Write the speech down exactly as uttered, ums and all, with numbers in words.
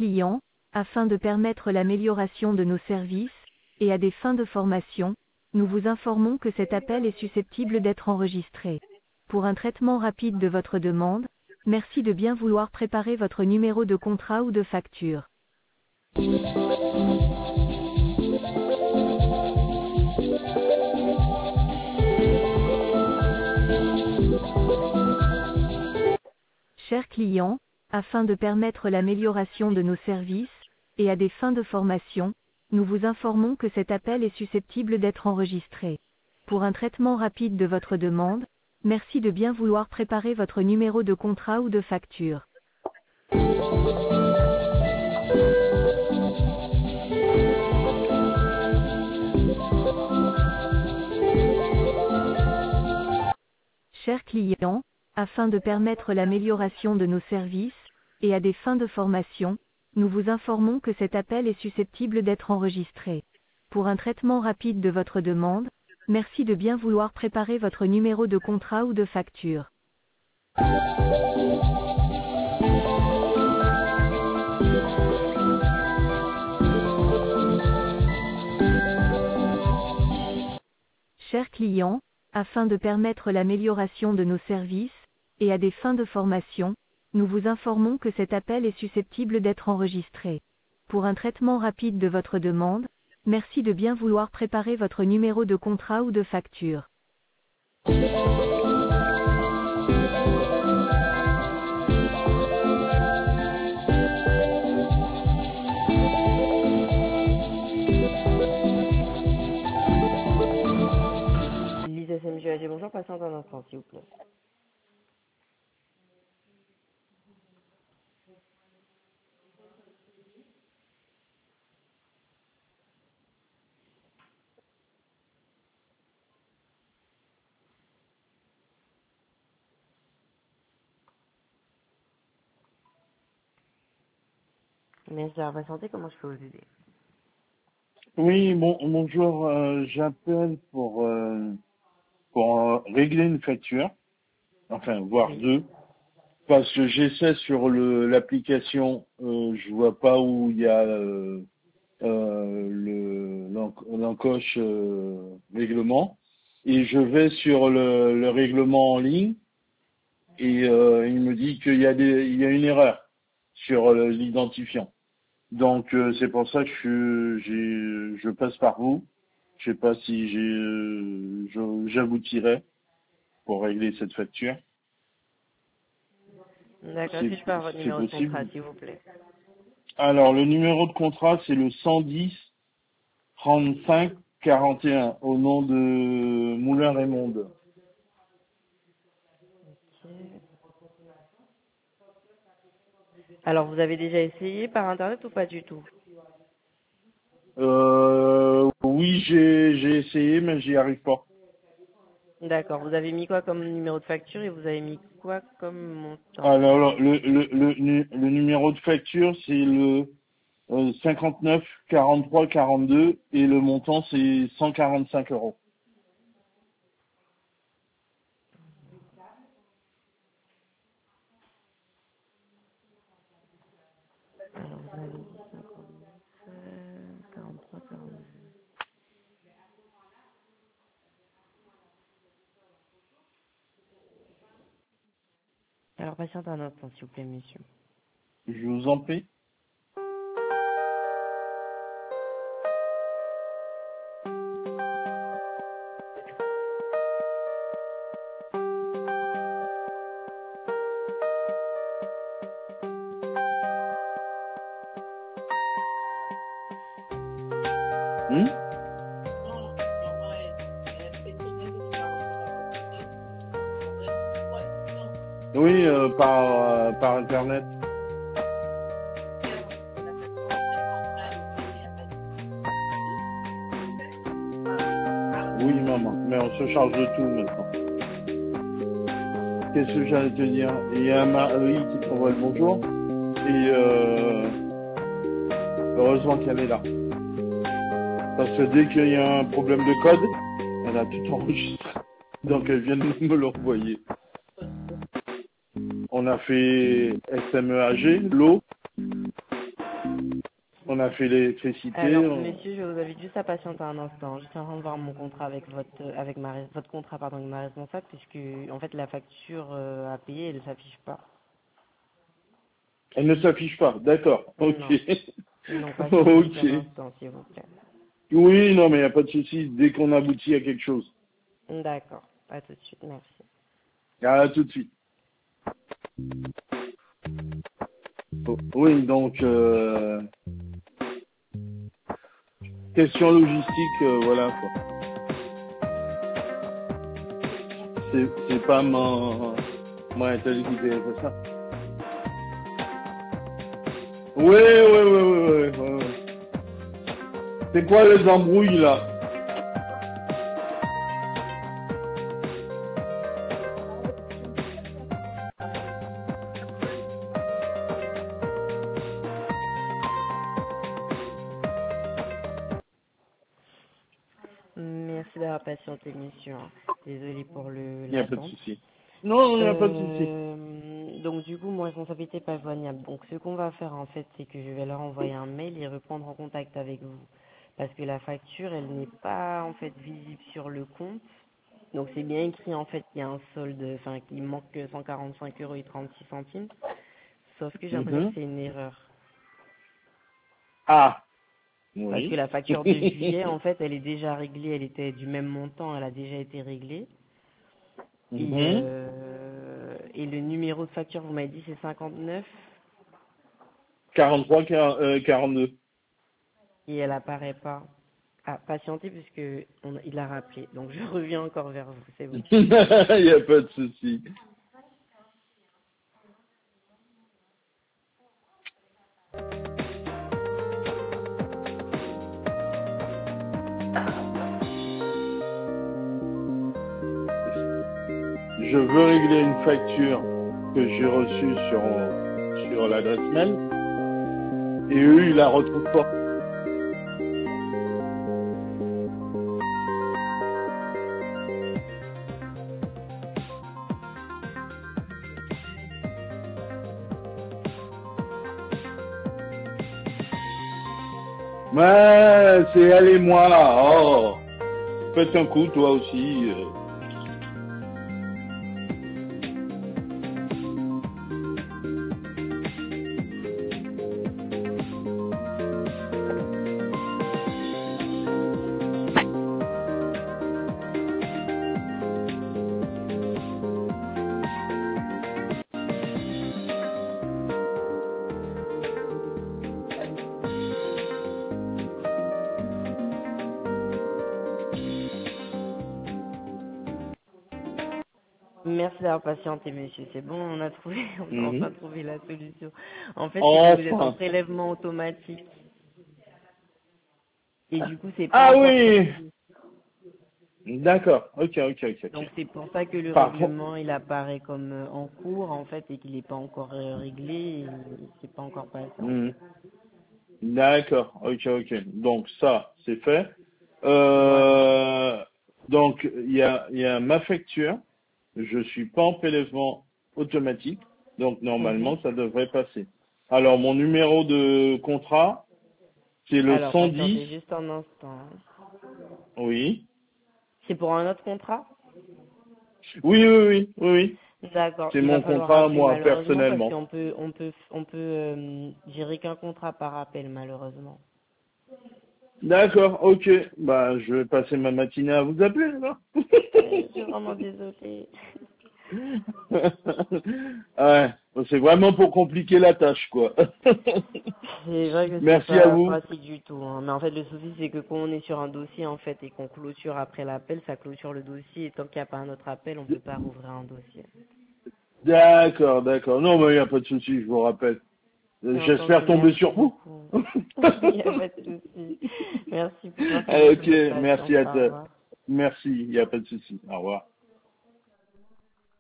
client, afin de permettre l'amélioration de nos services, et à des fins de formation, nous vous informons que cet appel est susceptible d'être enregistré. Pour un traitement rapide de votre demande, merci de bien vouloir préparer votre numéro de contrat ou de facture. Chers clients, afin de permettre l'amélioration de nos services, et à des fins de formation, nous vous informons que cet appel est susceptible d'être enregistré. Pour un traitement rapide de votre demande, merci de bien vouloir préparer votre numéro de contrat ou de facture. Chers clients, afin de permettre l'amélioration de nos services, et à des fins de formation, nous vous informons que cet appel est susceptible d'être enregistré. Pour un traitement rapide de votre demande, merci de bien vouloir préparer votre numéro de contrat ou de facture. Chers clients, afin de permettre l'amélioration de nos services, et à des fins de formation, nous vous informons que cet appel est susceptible d'être enregistré. Pour un traitement rapide de votre demande, merci de bien vouloir préparer votre numéro de contrat ou de facture. Lisa S M G A G, bonjour, patiente un instant, s'il vous plaît. Merci à patienter, comment je peux vous aider? Oui, bon, bonjour, euh, j'appelle pour, euh, pour euh, régler une facture, enfin, voire Oui. deux, parce que j'essaie sur le l'application, euh, je vois pas où il y a euh, euh, le l'enc- l'encoche euh, règlement, et je vais sur le, le règlement en ligne, et euh, il me dit qu'il y a des, il y a une erreur sur euh, l'identifiant. Donc euh, c'est pour ça que je, j'ai, je passe par vous. Je sais pas si j'ai, euh, je- j'aboutirai pour régler cette facture. D'accord, C'est, est-ce que je peux avoir votre c'est numéro de contrat, possible. s'il vous plaît? Alors le numéro de contrat c'est le cent dix trente-cinq quarante et un au nom de Moulin Raymond. Ok. Alors, vous avez déjà essayé par Internet ou pas du tout? Euh, oui j'ai, j'ai essayé mais j'y arrive pas. D'accord, vous avez mis quoi comme numéro de facture et vous avez mis quoi comme montant? Alors le, le, le, nu- le numéro de facture c'est le euh, cinquante-neuf quarante-trois quarante-deux et le montant c'est cent quarante-cinq euros. Alors, vous avez dit cinquante-sept, quarante-trois, quarante-deux. Alors, patiente un instant, s'il vous plaît, monsieur. Je vous en prie. Hmm oui, euh, par, euh, par Internet. Oui, maman, mais on se charge de tout maintenant. Qu'est-ce que j'allais te dire? Il y a Marie qui t'envoie le bonjour. Et euh, heureusement qu'elle est là. Parce que dès qu'il y a un problème de code, elle a tout enregistré. Donc elle vient de me le renvoyer. On a fait S M E A G, l'eau, On a fait l'électricité. Alors, on- monsieur, je vous invite juste à patienter un instant. Je suis en train de voir mon contrat avec votre, avec ma, res- votre contrat, pardon, avec ma responsable, puisque, en fait, la facture euh, à payer, elle ne s'affiche pas. Elle ne s'affiche pas, d'accord. Ok. Non. Donc, patientez juste Ok. un instant, s'il vous plaît. Oui, non, mais il n'y a pas de souci. Dès qu'on aboutit à quelque chose. D'accord. À tout de suite. Merci. À tout de suite. Oh, oui, donc, euh, question logistique, euh, voilà, quoi. C'est, c'est pas mon, mon intelligence qui fait ça. Oui, oui, oui, oui, oui, oui, oui. C'est quoi les embrouilles, là? Merci d'avoir patienté, monsieur. Désolée pour le, Il n'y a pas de l'attente. souci. Non, il n'y a pas de souci. Euh, donc du coup, mon responsabilité pas joignable. Donc ce qu'on va faire en fait, c'est que je vais leur envoyer un mail et reprendre en contact avec vous. Parce que la facture, elle n'est pas en fait visible sur le compte. Donc c'est bien écrit en fait qu'il y a un solde, enfin qu'il manque cent quarante-cinq euros et trente-six centimes. Sauf que j'ai l'impression que Mhm. c'est une erreur. Ah, Parce que oui. la facture de juillet, en fait, elle est déjà réglée, elle était du même montant, elle a déjà été réglée. Et, Mhm. euh, et le numéro de facture, vous m'avez dit, c'est cinquante-neuf quarante-trois, quarante, euh, quarante-deux. et elle apparaît pas. Ah, patientez puisque on, il a rappelé. Donc je reviens encore vers vous, c'est bon. Il n'y a pas de souci. Je veux régler une facture que j'ai reçue sur, sur l'adresse mail et eux, ils la retrouvent pas. Mais c'est elle et moi. Oh, faites un coup, toi aussi. euh. Merci d'avoir patienté, monsieur. C'est bon, on a trouvé, on a Mhm. enfin trouvé la solution. En fait, c'est que vous êtes en Enfin. prélèvement automatique et du coup, c'est pas Ah encore oui. sorti. D'accord. Ok, ok, ok, Donc ok. c'est pour ça que le Par contre. règlement il apparaît comme euh, en cours en fait et qu'il n'est pas encore euh, réglé et c'est pas encore passé en Mhm. fait. D'accord. Ok, ok. Donc ça, c'est fait. Voilà. Euh, donc il y a, il y a ma facture. Je suis pas en prélèvement automatique, donc Mhm. normalement ça devrait passer. Alors mon numéro de contrat, c'est le Alors cent dix. patientez juste un instant. Oui. C'est pour un autre contrat? Oui, oui, oui, oui, oui. D'accord. C'est Il va mon falloir contrat, appeler moi, malheureusement parce personnellement. qu'on peut on peut on peut euh, gérer qu'un contrat par appel malheureusement. D'accord, ok. Bah, je vais passer ma matinée à vous appeler, alors. Euh, Je suis vraiment désolée. Ouais, c'est vraiment pour compliquer la tâche, quoi. C'est vrai que c'est Merci à pas vous. pratique du tout, hein. Mais en fait, le souci, c'est que quand on est sur un dossier, en fait, et qu'on clôture après l'appel, ça clôture le dossier, et tant qu'il n'y a pas un autre appel, on peut pas rouvrir un dossier. D'accord, d'accord. Non, mais il n'y a pas de souci, je vous rappelle. Euh, Entendu, J'espère tomber merci sur vous. beaucoup. Il n'y a pas de souci. Merci, merci Euh, beaucoup Ok, de votre patience. merci à Au toi. revoir. Merci, il n'y a pas de souci. Au revoir.